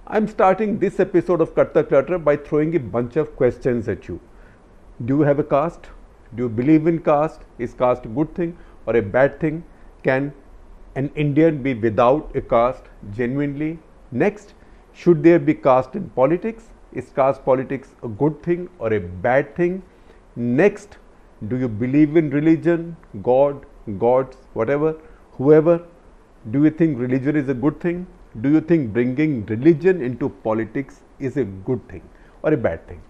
I'm starting this episode of Cut the Clutter by throwing a bunch of questions at you. Do you have a caste? Do you believe in caste? Is caste a good thing or a bad thing? Can an Indian be without a caste genuinely? Next, should there be caste in politics? Is caste politics a good thing or a bad thing? Next, do you believe in religion, God, gods, whatever, whoever? Do you think religion is a good thing? Do you think bringing religion into politics is a good thing or a bad thing?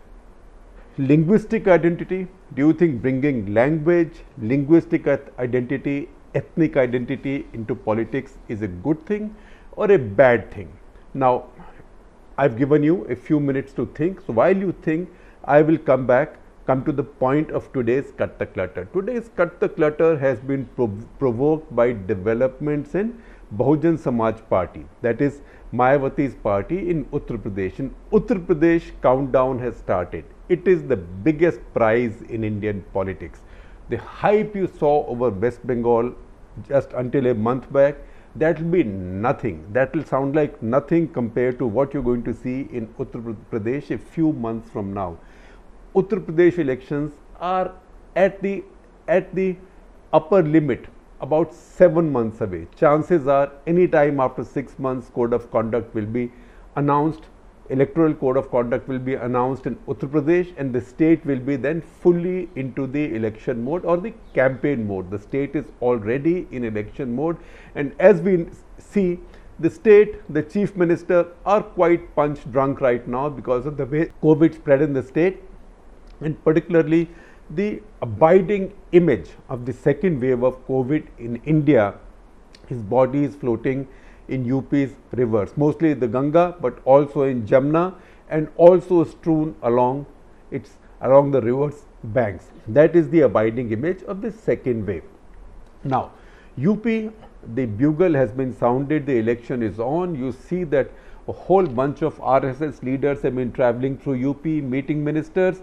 Linguistic identity, do you think bringing language, linguistic identity, ethnic identity into politics is a good thing or a bad thing? Now, I've given you a few minutes to think. So, while you think, I will come to the point of today's Cut the Clutter. Today's Cut the Clutter has been provoked by developments in Bahujan Samaj Party, that is Mayawati's party in Uttar Pradesh. In Uttar Pradesh, countdown has started. It is the biggest prize in Indian politics. The hype you saw over West Bengal just until a month back, that will be nothing. That will sound like nothing compared to what you're going to see in Uttar Pradesh a few months from now. Uttar Pradesh elections are at the upper limit, about 7 months away. Chances are any time after 6 months code of conduct will be announced, electoral code of conduct will be announced in Uttar Pradesh, and the state will be then fully into the election mode or the campaign mode. The state is already in election mode, and as we see, the state, the chief minister are quite punch drunk right now because of the way COVID spread in the state, and particularly the abiding image of the second wave of COVID in India. His body is floating in UP's rivers, mostly the Ganga, but also in Jamna, and also strewn along the river's banks. That is the abiding image of the second wave. Now, UP, the bugle has been sounded, the election is on. You see that a whole bunch of RSS leaders have been traveling through UP, meeting ministers.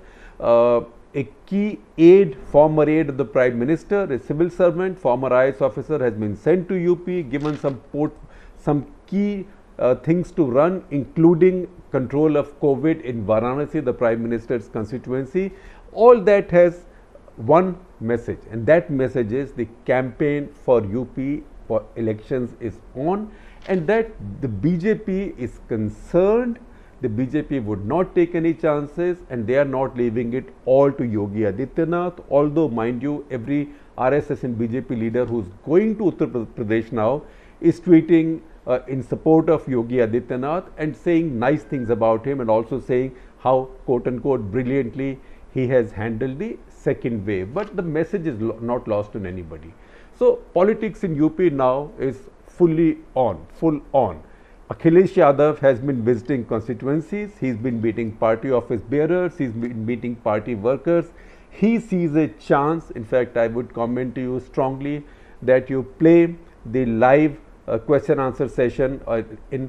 A key aide, former aide of the Prime Minister, a civil servant, former IAS officer has been sent to UP, given some key things to run, including control of COVID in Varanasi, the Prime Minister's constituency. All that has one message, and that message is the campaign for UP for elections is on, and that the BJP is concerned. The BJP would not take any chances, and they are not leaving it all to Yogi Adityanath. Although, mind you, every RSS and BJP leader who is going to Uttar Pradesh now is tweeting in support of Yogi Adityanath and saying nice things about him, and also saying how quote unquote brilliantly he has handled the second wave. But the message is not lost on anybody. So, politics in UP now is fully on, full on. Akhilesh Yadav has been visiting constituencies, he's been meeting party office bearers, he's been meeting party workers. He sees a chance. In fact, I would comment to you strongly that you play the live question answer session in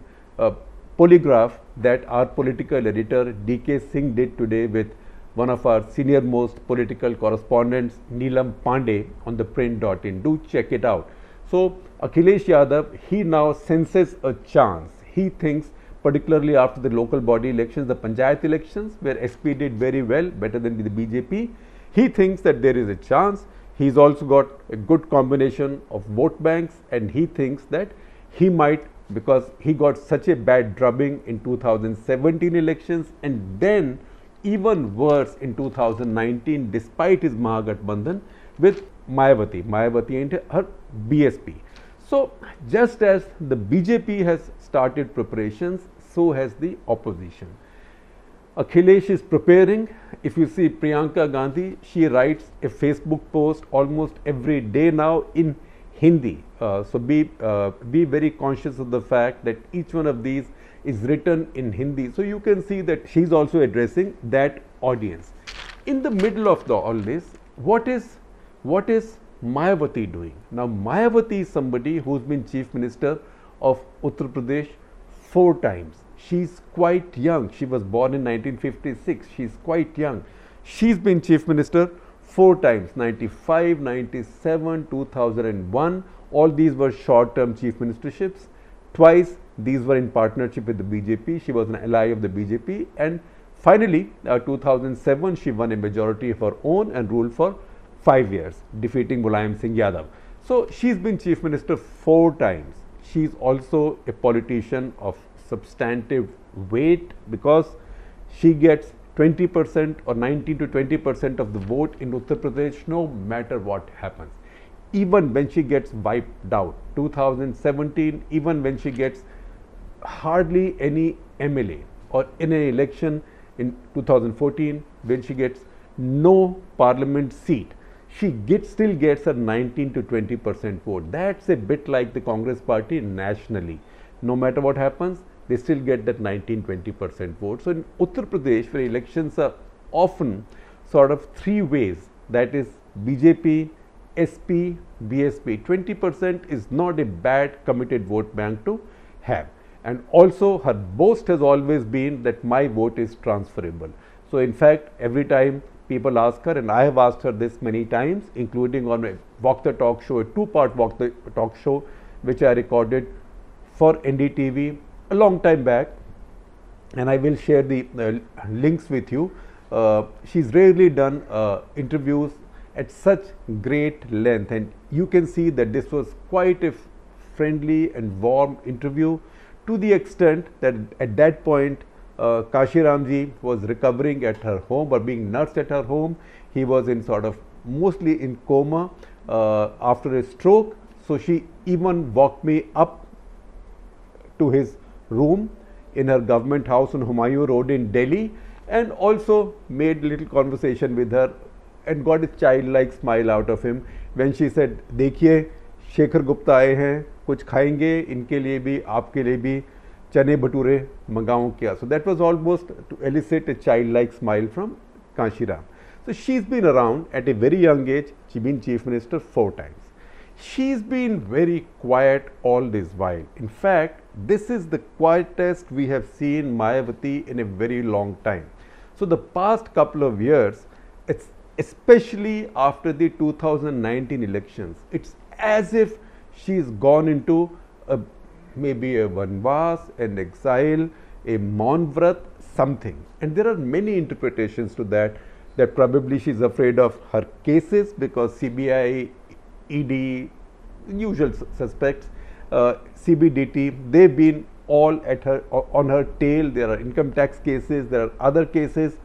Polygraph that our political editor DK Singh did today with one of our senior most political correspondents, Neelam Pandey, on the print.in. Do check it out. So, Akhilesh Yadav, he now senses a chance. He thinks, particularly after the local body elections, the Panchayat elections, where SP did very well, better than the BJP, he thinks that there is a chance. He's also got a good combination of vote banks, and he thinks that he might, because he got such a bad drubbing in 2017 elections, and then even worse in 2019, despite his Mahagathbandhan with Mayawati and her BSP. So, just as the BJP has started preparations, so has the opposition. Akhilesh is preparing. If you see Priyanka Gandhi, she writes a Facebook post almost every day now in Hindi. So, be very conscious of the fact that each one of these is written in Hindi. So, you can see that she is also addressing that audience. In the middle of all this, what is Mayawati doing? Now, Mayawati is somebody who's been chief minister of Uttar Pradesh 4 times. She's quite young. She was born in 1956. She's quite young. She's been chief minister 4 times, 95, 97, 2001. All these were short-term chief ministerships. Twice These were in partnership with the BJP. She was an ally of the BJP, and finally 2007 she won a majority of her own and ruled for 5 years, defeating Mulayam Singh Yadav. So she's been chief minister 4 times. She's also a politician of substantive weight because she gets 20% or 19 to 20% of the vote in Uttar Pradesh no matter what happens. Even when she gets wiped out, 2017, even when she gets hardly any MLA, or in an election in 2014 when she gets no parliament seat, she still gets a 19 to 20% vote. That's a bit like the Congress party nationally. No matter what happens, they still get that 19-20% vote. So in Uttar Pradesh, where elections are often sort of 3 ways, that is BJP, SP, BSP, 20% is not a bad committed vote bank to have. And also her boast has always been that my vote is transferable. So in fact, every time people ask her, and I have asked her this many times, including on a Walk the Talk show, a 2-part Walk the Talk show, which I recorded for NDTV a long time back, and I will share the links with you. She's rarely done interviews at such great length, and you can see that this was quite a friendly and warm interview, to the extent that at that point Kashi Ramji was recovering at her home or being nursed at her home. He was in sort of mostly in coma after a stroke. So she even walked me up to his room in her government house on Humayun Road in Delhi, and also made a little conversation with her and got a childlike smile out of him when she said, देखिए शेखर गुप्ता आए हैं, कुछ खाएंगे, इनके लिए भी आपके लिए भी चने भटूरे मंगाऊं क्या? So that was almost to elicit a childlike smile from Kanshi Ram. So she's been around at a very young age. She's been chief minister 4 times. She's been very quiet all this while. In fact, this is the quietest we have seen Mayawati in a very long time. So the past couple of years, it's especially after the 2019 elections, it's as if she's gone into maybe a vanvas, an exile, a Maunvrat, something. And there are many interpretations to that probably she's afraid of her cases because CBI, ED, usual suspects, CBDT, they've been all at her, on her tail. There are income tax cases, there are other cases,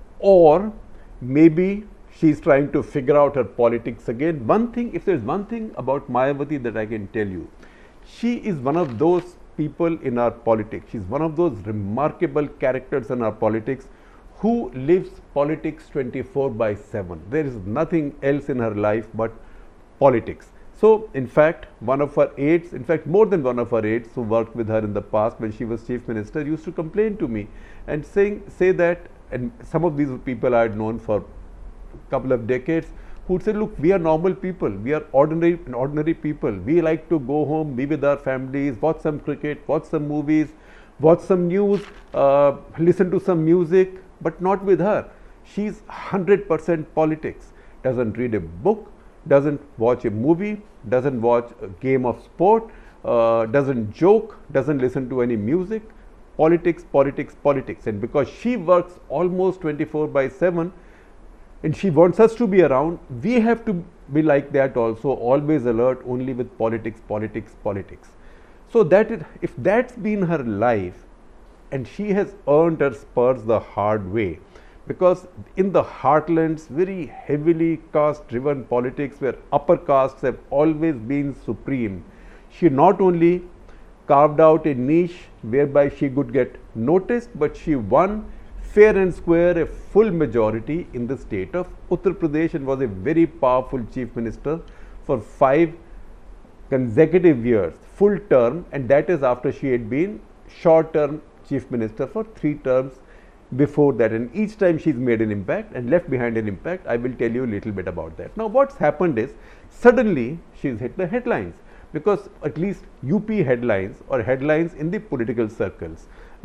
or maybe she's trying to figure out her politics again. One thing, if there's one thing about Mayawati that I can tell you, she is one of those people in our politics. She's one of those remarkable characters in our politics who lives politics 24/7. There is nothing else in her life but politics. So, in fact, one of her aides, in fact, more than one of her aides who worked with her in the past when she was chief minister, used to complain to me and say that, and some of these people I had known for a couple of decades, who would say, look, we are normal people, we are ordinary people, we like to go home, be with our families, watch some cricket, watch some movies, watch some news, listen to some music, but not with her. She's 100% politics, doesn't read a book, doesn't watch a movie, doesn't watch a game of sport, doesn't joke, doesn't listen to any music. Politics, politics, politics. And because she works almost 24/7 and she wants us to be around, we have to be like that also, always alert, only with politics, politics, politics. So that if that's been her life, and she has earned her spurs the hard way, because in the heartlands, very heavily caste driven politics where upper castes have always been supreme, she not only carved out a niche whereby she could get noticed, but she won fair and square a full majority in the state of Uttar Pradesh and was a very powerful chief minister for 5 consecutive years, full term, and that is after she had been short term chief minister for 3 terms before that, and each time she's made an impact and left behind an impact. I will tell you a little bit about that. Now what's happened is, suddenly she's hit the headlines, because at least UP headlines or headlines in the political circles,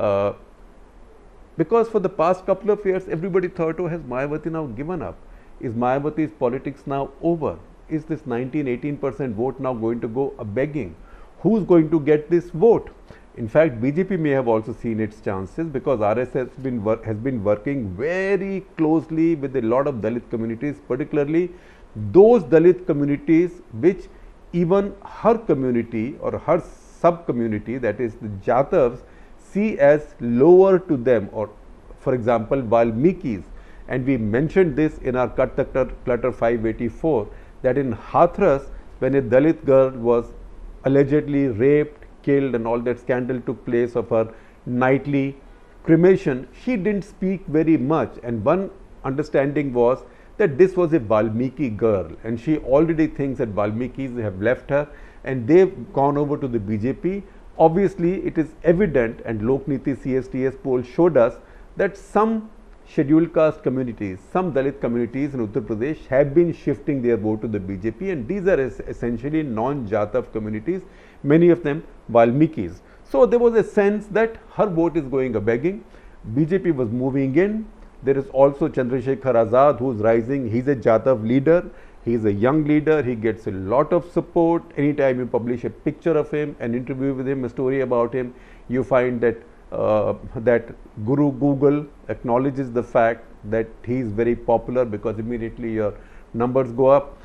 because for the past couple of years everybody thought, oh, has Mayawati now given up? Is Mayawati's politics now over? Is this 19-18% vote now going to go a begging? Who's going to get this vote? In fact, BJP may have also seen its chances because RS has been working very closely with a lot of Dalit communities, particularly those Dalit communities which even her community or her sub-community, that is the Jatavs, see as lower to them, or for example Valmikis. And we mentioned this in our Cut the Clutter 584, that in Hathras, when a Dalit girl was allegedly raped, killed, and all that scandal took place of her nightly cremation, she didn't speak very much, and one understanding was that this was a Valmiki girl, and she already thinks that Valmikis have left her and they've gone over to the BJP. Obviously, it is evident, and Lokniti CSTS poll showed us that some scheduled caste communities, some Dalit communities in Uttar Pradesh have been shifting their vote to the BJP, and these are essentially non-Jatav communities, many of them Valmikis. So there was a sense that her vote is going a begging. BJP was moving in. There is also Chandrasekhar Azad, who is rising. He's a Jatav leader. He's a young leader. He gets a lot of support. Anytime you publish a picture of him, an interview with him, a story about him, you find that that Guru Google acknowledges the fact that he is very popular, because immediately your numbers go up.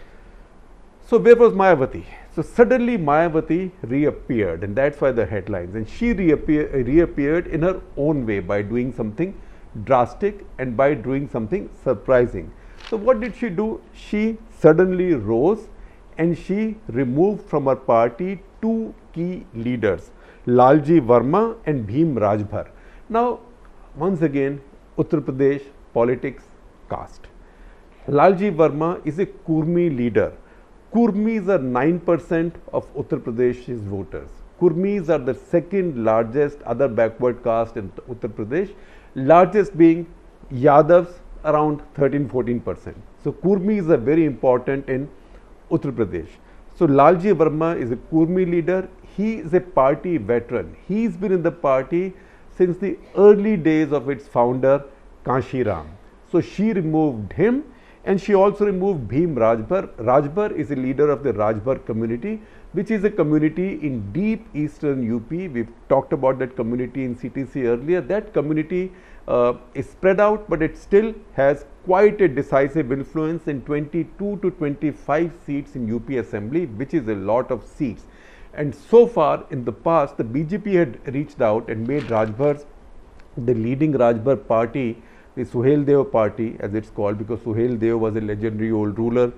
So where was Mayawati? So suddenly Mayawati reappeared, and that's why the headlines. And she reappeared in her own way by doing something drastic and by doing something surprising. So what did she do? She suddenly rose and she removed from her party two key leaders, Lalji Verma and Bhim Rajbhar. Now, once again, Uttar Pradesh politics, caste. Lalji Verma is a Kurmi leader. Kurmis are 9% of Uttar Pradesh's voters. Kurmis are the second largest other backward caste in Uttar Pradesh, largest being Yadavs, around 13-14%. So Kurmis are very important in Uttar Pradesh. So Lalji Verma is a Kurmi leader. He is a party veteran. He's been in the party since the early days of its founder, Kanshi Ram. So she removed him, and she also removed Bhim Rajbhar. Rajbhar is a leader of the Rajbhar community, which is a community in deep eastern UP. We've talked about that community in CTC earlier. That community is spread out, but it still has quite a decisive influence in 22 to 25 seats in UP Assembly, which is a lot of seats. And so far in the past, the BJP had reached out and made Rajbhar the leading Rajbhar party, the Suhel Dev party as it's called, because Suhel Dev was a legendary old ruler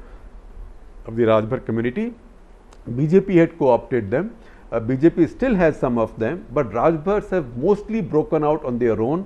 of the Rajbhar community. BJP had co-opted them. BJP still has some of them, but Rajbhars have mostly broken out on their own.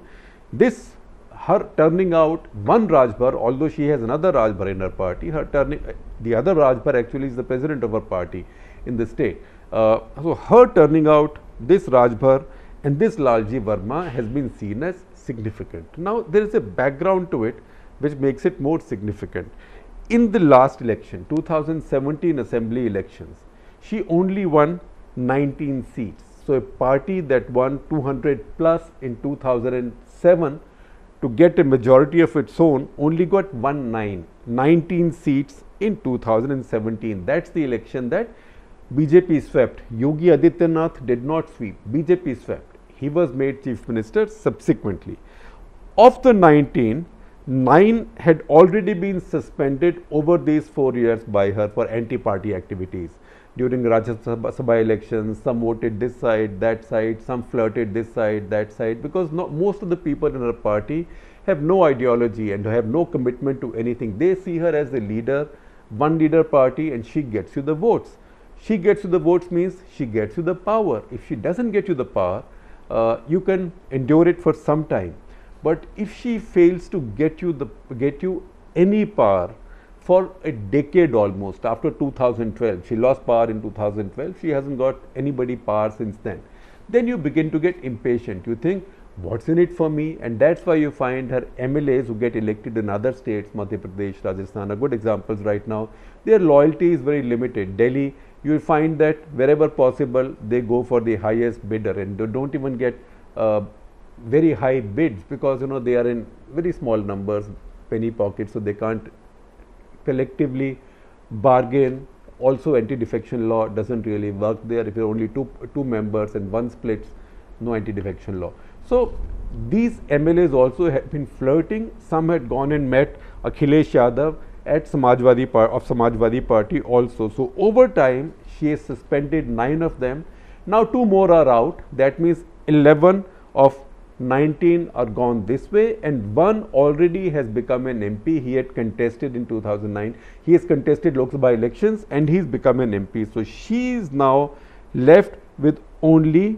Her turning out one Rajbhar, although she has another Rajbhar in her party, the other Rajbhar actually is the president of her party in the state. So her turning out this Rajbhar and this Lalji Verma has been seen as significant. Now there is a background to it which makes it more significant. In the last election, 2017 assembly elections, she only won 19 seats. So a party that won 200 plus in 2007 to get a majority of its own only got 19 seats in 2017. That's the election that BJP swept. Yogi Adityanath did not sweep. BJP swept. He was made chief minister subsequently. Of the 19, 9 had already been suspended over these 4 years by her for anti-party activities. During Rajya Sabha elections, some voted this side, that side, some flirted this side, that side, because most of the people in her party have no ideology and have no commitment to anything. They see her as a leader, one leader party, and she gets you the votes. She gets you the votes means she gets you the power. If she doesn't get you the power, you can endure it for some time. But if she fails to get you any power for a decade almost, after 2012, she lost power in 2012, she hasn't got anybody power since then. Then you begin to get impatient. You think, what's in it for me? And that's why you find her MLAs who get elected in other states, Madhya Pradesh, Rajasthan are good examples right now. Their loyalty is very limited. Delhi, you will find that wherever possible, they go for the highest bidder and don't even get very high bids, because they are in very small numbers, penny pockets, so they can't collectively bargain. Also, anti-defection law doesn't really work there. If you're only two members and one splits, no anti-defection law. So these MLAs also have been flirting. Some had gone and met Akhilesh Yadav at Samajwadi Party also. So over time, she has suspended 9 of them. Now 2 more are out. That means 11 of 19 are gone this way, and 1 already has become an MP. He had contested in 2009. He has contested Lok Sabha elections and he's become an MP. So she is now left with only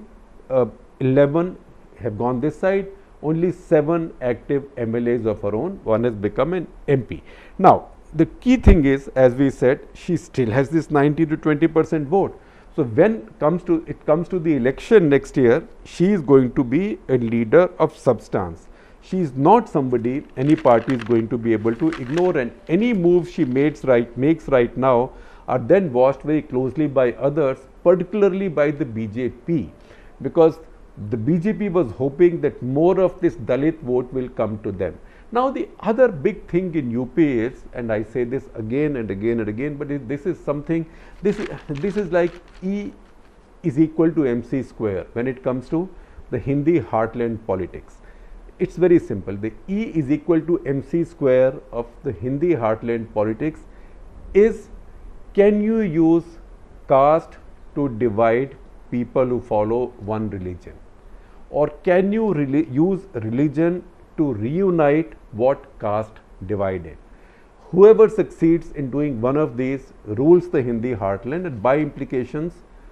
11 have gone this side, only 7 active MLAs of her own. 1 has become an MP. Now the key thing is, as we said, she still has this 19 to 20% vote. So when it comes to the election next year, she is going to be a leader of substance. She is not somebody any party is going to be able to ignore, and any moves she makes right now are then watched very closely by others, particularly by the BJP, because the BJP was hoping that more of this Dalit vote will come to them. Now the other big thing in UP is, and I say this again and again and again, but this is something, this is like E is equal to MC square when it comes to the Hindi heartland politics. It's very simple. The E is equal to MC square of the Hindi heartland politics is, can you use caste to divide people who follow one religion, or can you use religion to reunite what caste divided? Whoever succeeds in doing one of these rules the Hindi heartland, and by implication,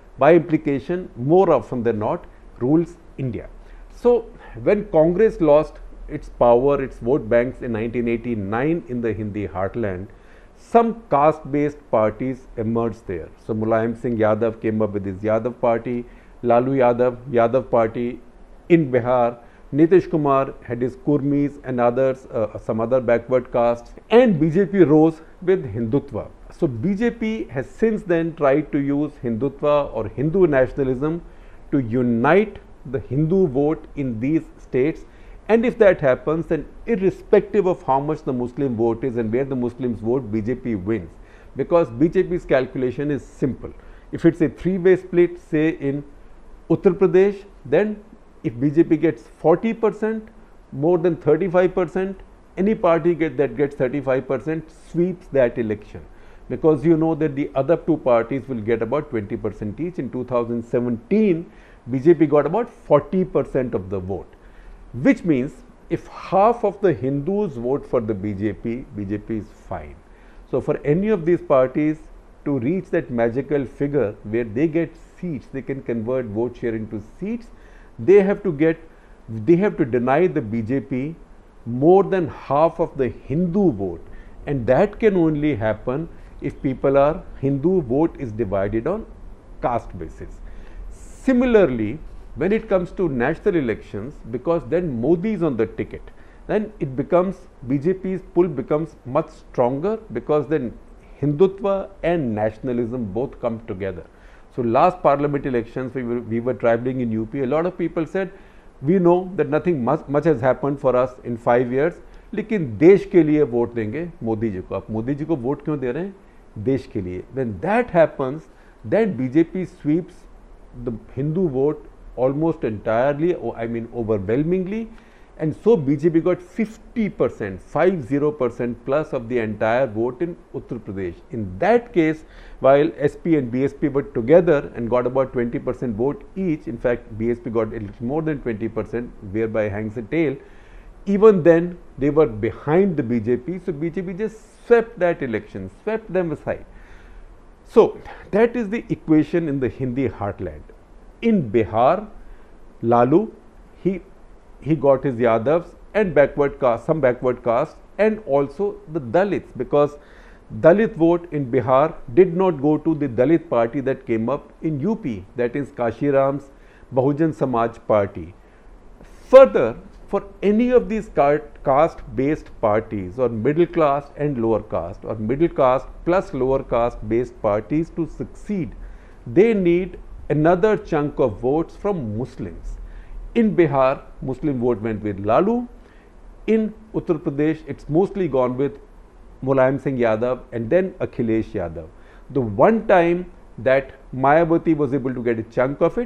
more often than not, rules India. So when Congress lost its power, its vote banks in 1989 in the Hindi heartland, some caste-based parties emerged there. So Mulayam Singh Yadav came up with his Yadav party, Lalu Yadav, Yadav party. In Bihar, Nitish Kumar had his Kurmis and others, some other backward castes, and BJP rose with Hindutva. So BJP has since then tried to use Hindutva or Hindu nationalism to unite the Hindu vote in these states, and if that happens, then irrespective of how much the Muslim vote is and where the Muslims vote, BJP wins, because BJP's calculation is simple. If it's a 3-way split, say in Uttar Pradesh, then if BJP gets 40%, more than 35%, any party that gets 35% sweeps that election, because you know that the other 2 parties will get about 20% each. In 2017, BJP got about 40% of the vote, which means if half of the Hindus vote for the BJP, BJP is fine. So for any of these parties to reach that magical figure where they get seats, they can convert vote share into seats, they have to deny the BJP more than half of the Hindu vote, and that can only happen if Hindu vote is divided on caste basis. Similarly, when it comes to national elections, because then Modi is on the ticket, then it becomes, BJP's pull becomes much stronger, because then Hindutva and nationalism both come together. So last parliament elections, we were traveling in UP. A lot of people said, we know that nothing much has happened for us in 5 years, लेकिन देश के लिए vote देंगे मोदी जी को. आप मोदी जी को vote क्यों दे रहे हैं? देश के लिए. When that happens, then BJP sweeps the Hindu vote almost entirely, I mean overwhelmingly, and so BJP got 50%, 50% plus of the entire vote in Uttar Pradesh. In that case, while SP and BSP were together and got about 20% vote each, in fact BSP got a little more than 20%, whereby hangs a tail, even then they were behind the BJP, so BJP just swept that election, swept them aside. So that is the equation in the Hindi heartland. In Bihar, Lalu, he got his Yadavs and some backward caste, and also the Dalits, because Dalit vote in Bihar did not go to the Dalit party that came up in UP, that is Kashiram's Bahujan Samaj party. Further, for any of these caste based parties, or middle caste and lower caste, or middle caste plus lower caste based parties to succeed, they need another chunk of votes from Muslims. In Bihar, Muslim vote went with Lalu. In Uttar Pradesh, it's mostly gone with Mulayam Singh Yadav and then Akhilesh Yadav. The one time that Mayawati was able to get a chunk of it,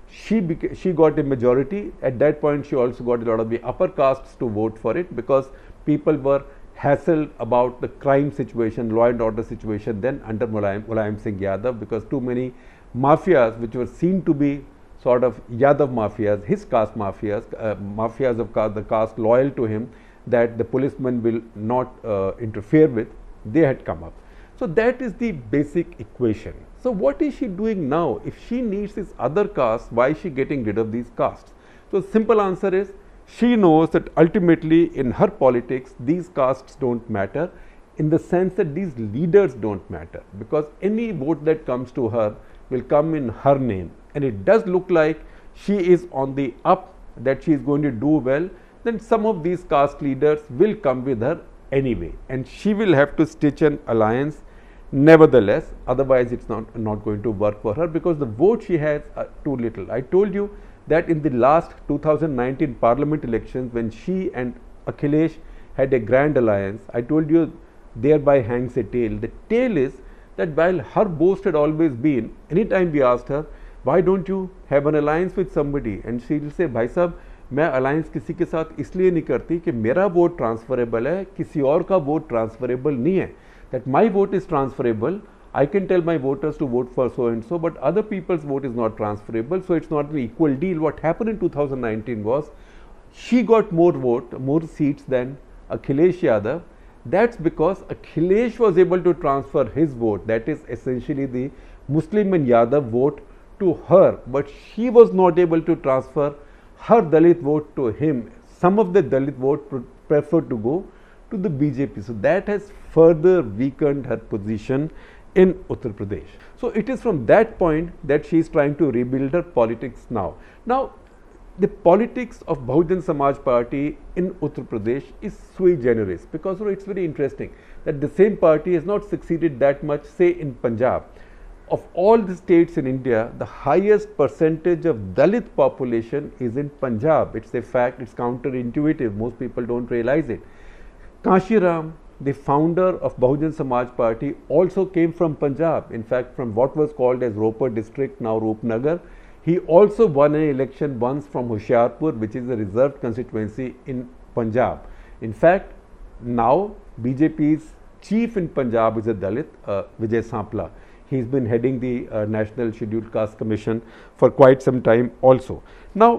she got a majority. At that point, she also got a lot of the upper castes to vote for it, because people were hassled about the crime situation, law and order situation then under Mulayam Singh Yadav, because too many mafias which were seen to be sort of Yadav mafias, his caste mafias, mafias of the caste loyal to him, that the policemen will not interfere with, they had come up. So that is the basic equation. So what is she doing now? If she needs this other caste, why is she getting rid of these castes? So simple answer is, she knows that ultimately in her politics, these castes don't matter, in the sense that these leaders don't matter, because any vote that comes to her will come in her name, and it does look like she is on the up, that she is going to do well, then some of these caste leaders will come with her anyway, and she will have to stitch an alliance nevertheless, otherwise it's not going to work for her, because the vote she has are too little. I told you that in the last 2019 parliament elections, when she and Akhilesh had a grand alliance, I told you thereby hangs a tale. The tale is that while her boast had always been, anytime we asked her, why don't you have an alliance with somebody, and she will say, भाई साहब मैं alliance किसी के साथ इसलिए नहीं करती कि मेरा वोट ट्रांसफरेबल है, किसी और का वोट ट्रांसफरेबल नहीं है, that my vote is transferable, I can tell my voters to vote for so and so, but other people's vote is not transferable, so it's not an equal deal. What happened in 2019 was, she got more seats than Akhilesh Yadav. That's because Akhilesh was able to transfer his vote, that is essentially the Muslim and Yadav vote, to her, but she was not able to transfer her Dalit vote to him. Some of the Dalit vote preferred to go to the BJP. So that has further weakened her position in Uttar Pradesh. So it is from that point that she is trying to rebuild her politics now. Now, the politics of Bahujan Samaj Party in Uttar Pradesh is sui generis, because it's very interesting that the same party has not succeeded that much, say, in Punjab. Of all the states in India, the highest percentage of Dalit population is in Punjab. It's a fact, it's counterintuitive, most people don't realize it. Kanshi Ram, the founder of Bahujan Samaj Party, also came from Punjab, in fact from what was called as Ropar district, now Roopnagar. He also won an election once from Hoshiarpur, which is a reserved constituency in Punjab. In fact, now BJP's chief in Punjab is a Dalit, Vijay Sampla. He's been heading the National Scheduled Caste Commission for quite some time also. Now,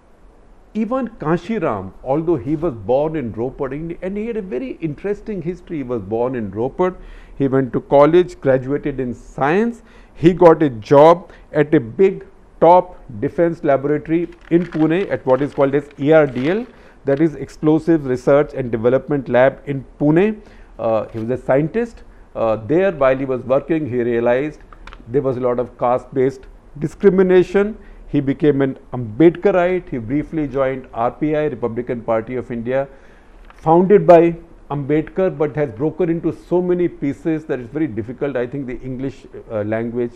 even Kanshi Ram, although he was born in Ropar, and he had a very interesting history. He was born in Ropar, he went to college, graduated in science, he got a job at a big top defense laboratory in Pune at what is called as ERDL, that is Explosives Research and Development Lab in Pune. He was a scientist. There, while he was working, he realized there was a lot of caste-based discrimination. He became an Ambedkarite. He briefly joined RPI, Republican Party of India, founded by Ambedkar, but has broken into so many pieces that it's very difficult. I think the English language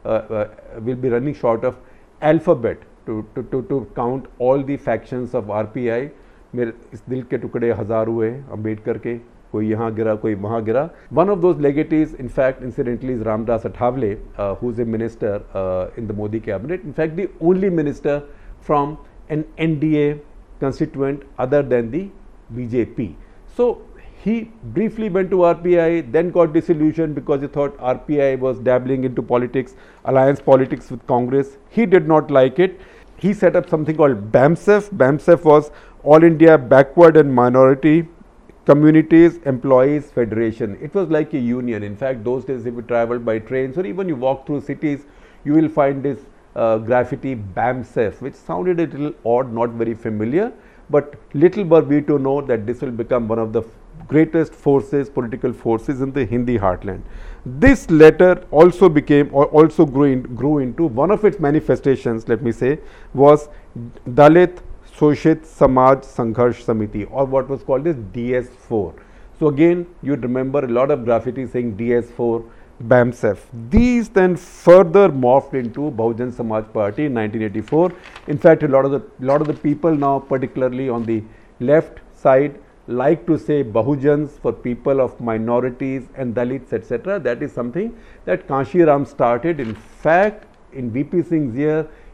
will be running short of alphabet to count all the factions of RPI. मेरे इस दिल के टुकड़े हजार हुए अम्बेडकर के, कोई यहाँ गिरा कोई वहाँ गिरा. One of those legatees, in fact, incidentally, is Ramdas Athavale, who is a minister in the Modi cabinet. In fact, the only minister from an NDA constituent other than the BJP. So he briefly went to RPI, then got disillusioned because he thought RPI was dabbling into politics, alliance politics with Congress. He did not like it. He set up something called BAMSEF. BAMSEF was All India Backward and Minority Communities Employees Federation. It was like a union. In fact, those days if you traveled by trains or even you walk through cities, you will find this graffiti BAMSEF, which sounded a little odd, not very familiar, but little were we to know that this will become one of the greatest forces, political forces in the Hindi heartland. This letter also became or also grew into one of its manifestations, let me say, was Dalit Shoshit Samaj Sangharsh Samiti, or what was called as DS4. So again, you'd remember a lot of graffiti saying DS4, BAMSEF. These then further morphed into Bahujan Samaj Party in 1984. In fact, a lot of the people now, particularly on the left side, like to say Bahujans for people of minorities and Dalits, etc. That is something that Kanshi Ram started. In fact, in VP Singh's year,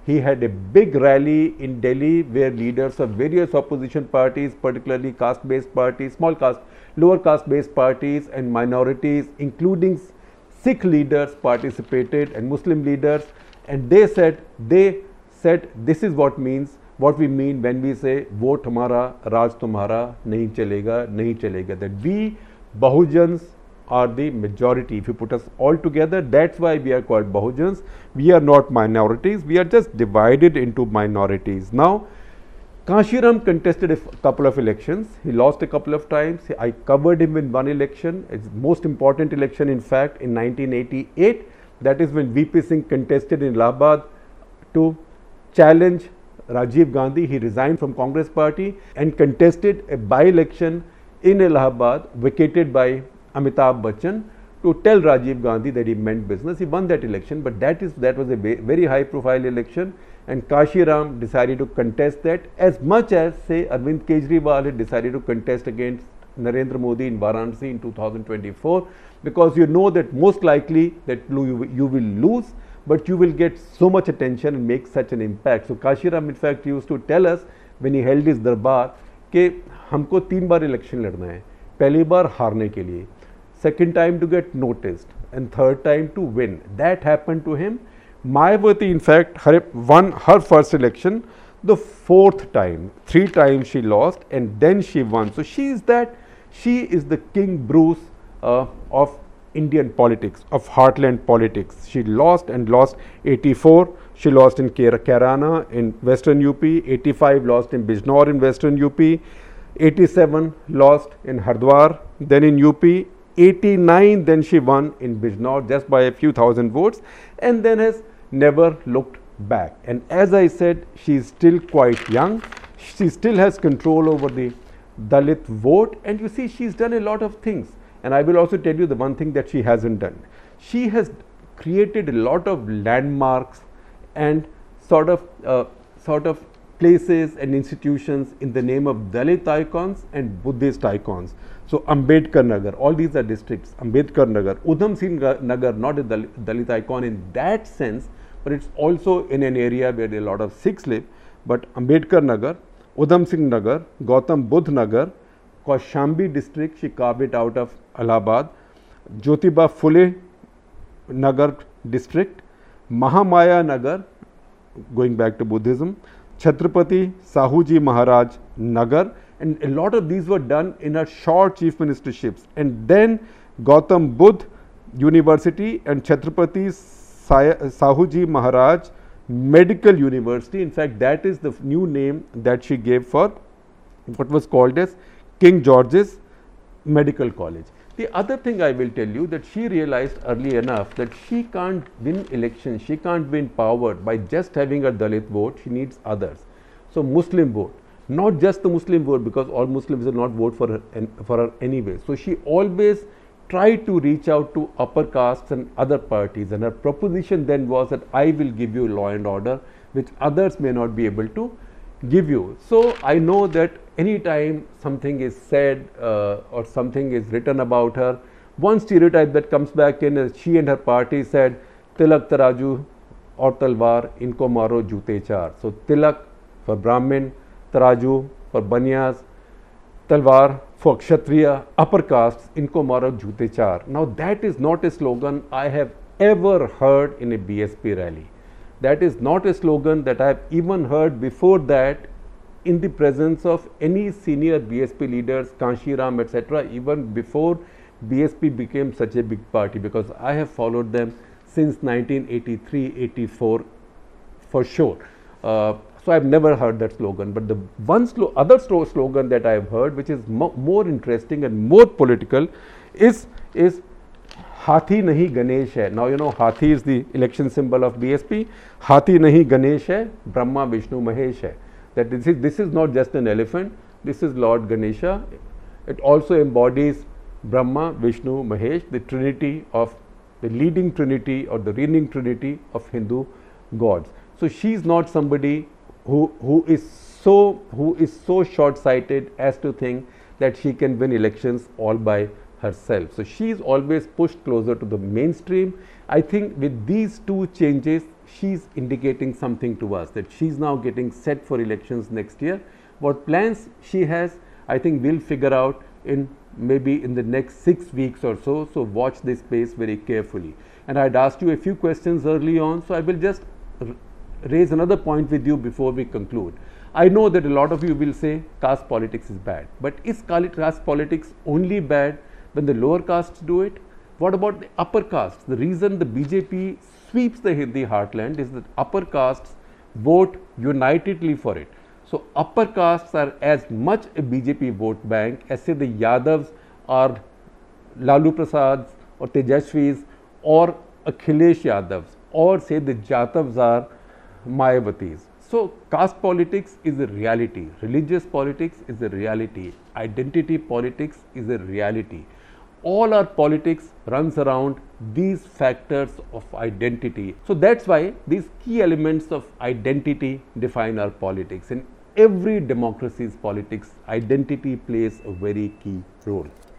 He had a big rally in Delhi where leaders of various opposition parties, particularly caste-based parties, small caste, lower caste-based parties and minorities, including Sikh leaders participated and Muslim leaders, and they said this is what we mean when we say vote hamara, raj tumhara, nahi chalega, that we Bahujans are the majority. If you put us all together, that's why we are called Bahujans. We are not minorities, we are just divided into minorities. Now, Kanshiram contested a couple of elections. He lost a couple of times. I covered him in one election. It's most important election, in fact, in 1988. That is when VP Singh contested in Allahabad to challenge Rajiv Gandhi. He resigned from Congress party and contested a by-election in Allahabad, vacated by Amitabh Bachchan, to tell Rajiv Gandhi that he meant business. He won that election, but that was a very high-profile election, and Kanshiram decided to contest that, as much as, say, Arvind Kejriwal had decided to contest against Narendra Modi in Varanasi in 2024, because you know that most likely that you will lose, but you will get so much attention and make such an impact. So Kanshiram, in fact, used to tell us when he held his darbar कि हमको 3 बार election लड़ना है, पहली बार हारने के लिए, second time to get noticed, and third time to win. That happened to him. Mayawati, in fact, won her first election the 4th time. 3 times she lost and then she won. So she is the King Bruce of Indian politics, of heartland politics. She lost 84. She lost in Kairana in Western UP. 85 lost in Bijnor in Western UP. 87 lost in Hardwar, then in UP. 89 then she won in Bijnor just by a few thousand votes, and then has never looked back. And as I said, she is still quite young. She still has control over the Dalit vote, and you see, she's done a lot of things. And I will also tell you the one thing that she hasn't done. She has created a lot of landmarks and sort of places and institutions in the name of Dalit icons and Buddhist icons. So Ambedkar Nagar, all these are districts. Ambedkar Nagar, Udham Singh Nagar, not a Dalit icon in that sense, but it's also in an area where there are a lot of Sikhs live. But Ambedkar Nagar, Udham Singh Nagar, Gautam Buddha Nagar, Kaushambi district, she carved it out of Allahabad, Jyotiba Phule Nagar district, Mahamaya Nagar, going back to Buddhism, Chhatrapati Sahuji Maharaj Nagar, and a lot of these were done in her short chief ministerships. And then Gautam Buddha University and Chhatrapati Sahuji Maharaj Medical University. In fact, that is the new name that she gave for what was called as King George's Medical College. The other thing I will tell you, that she realized early enough that she can't win elections, she can't win power by just having a Dalit vote, she needs others. So Muslim vote, not just the Muslim vote, because all Muslims will not vote for her anyway. So she always tried to reach out to upper castes and other parties, and her proposition then was that I will give you law and order which others may not be able to give you. So I know that anytime something is said or something is written about her, one stereotype that comes back in is she and her party said, Tilak Taraju or Talwar, inko maro jute char. So Tilak for Brahmin, Taraju for Banyas, Talwar for Kshatriya, upper castes, inko maro jute char. Now that is not a slogan I have ever heard in a BSP rally. That is not a slogan that I have even heard before that in the presence of any senior BSP leaders, Kanshiram, etc., even before BSP became such a big party, because I have followed them since 1983-84 for sure. So I have never heard that slogan. But the one other slogan that I have heard, which is more interesting and more political, is Hathi nahi Ganesh hai. Now you know Hathi is the election symbol of BSP. Hathi nahi Ganesh hai, Brahma Vishnu Mahesh hai. That this is not just an elephant, this is Lord Ganesha. It also embodies Brahma, Vishnu, Mahesh, the trinity of the leading trinity or the reigning trinity of Hindu gods. So she is not somebody who is so short-sighted as to think that she can win elections all by herself. So she is always pushed closer to the mainstream. I think with these two changes, she's indicating something to us, that she's now getting set for elections next year. What plans she has, I think we'll figure out in maybe in the next 6 weeks or so. So watch this space very carefully. And I'd asked you a few questions early on, so I will just raise another point with you before we conclude. I know that a lot of you will say caste politics is bad, but is caste politics only bad when the lower castes do it? What about the upper castes? The reason the BJP sweeps the heartland is that upper castes vote unitedly for it. So upper castes are as much a BJP vote bank as say the Yadavs are Lalu Prasads or Tejashwis or Akhilesh Yadavs, or say the Jatavs are Mayavatis. So caste politics is a reality, religious politics is a reality, identity politics is a reality. All our politics runs around these factors of identity. So that's why these key elements of identity define our politics. In every democracy's politics, identity plays a very key role.